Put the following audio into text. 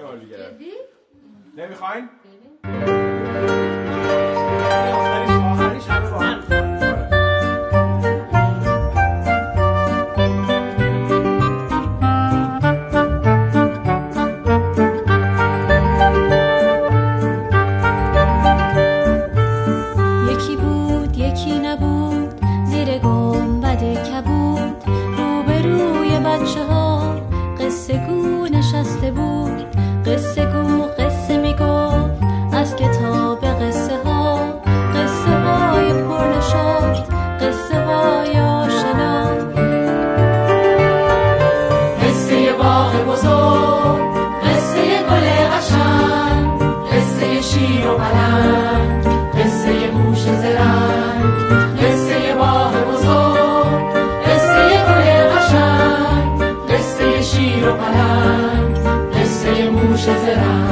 دیگه. جدی؟ نمیخواین؟ یکی بود یکی نبود زیر گنبد کبود، روبروی بچه ها قصه گو نشسته بود. قصه گو قصه میگفت از کتاب قصه ها، قصه های پرنشاط، قصه های آشنا. قصه باغ بزرگ، قصه گل قشنگ، قصه شیر و پلنگ، قصه موش زرنگ. قصه باغ بزرگ، قصه گل قشنگ، قصه شیر و پلنگ، قصه موش زرنگ.